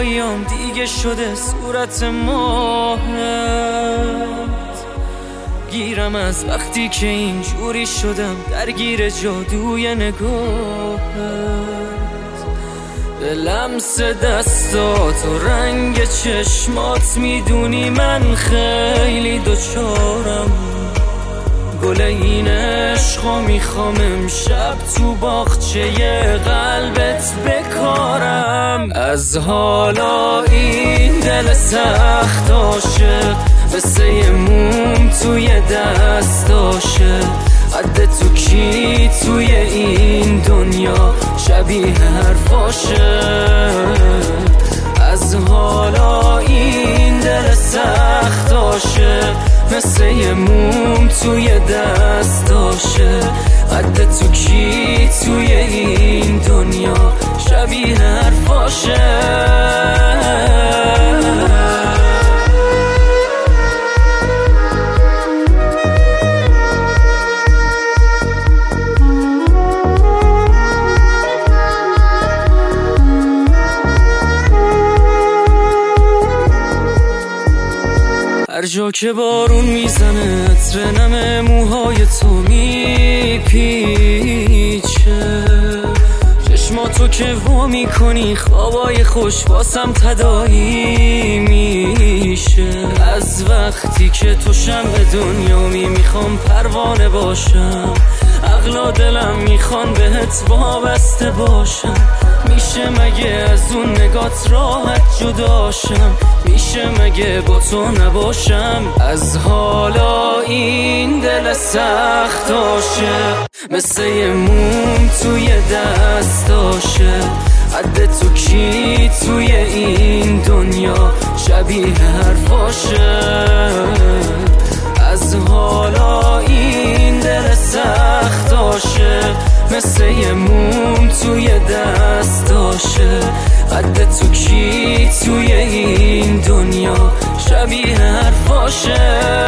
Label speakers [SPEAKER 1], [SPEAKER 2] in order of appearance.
[SPEAKER 1] زیباییام دیگه شده صورت ماهت. گیرم از وقتی که اینجوری شدم درگیر جادوی نگاهت. به لمس دستات و رنگ چشمات میدونی من خیلی دوچارم. گل این عشقا میخوام امشب تو باغچه قلبت بکارم. از حالا این دل سخت عاشق مثل موم توی دستاشه. قد تو کی توی این دنیا شبیه حرفاشه. از حالا این دل سخت عاشق مثل موم توی دستاشه. قد تو کی توی این دنیا شبیه حرفاشه. هر جا که بارون میزنه عطر نم موهای تو میپیچه. چشماتو که وا میکنی خوابای خوش واسم تداعی میشه. از وقتی که تو شمع دنیامی میخوام پروانه باشم. عقل و دلم میخوان بهت وابسته باشم. میشه مگه از اون نگات راحت جداشم؟ میشه مگه با تو نباشم؟ از حالا این دل سخت عاشق مثل موم توی دستاشه. قد تو کی توی این دنیا شبیه حرفاشه. از حالا این دل سخت عاشق مثل موم توی دستاشه. قد تو کی توی این دنیا شبیه حرفاشه.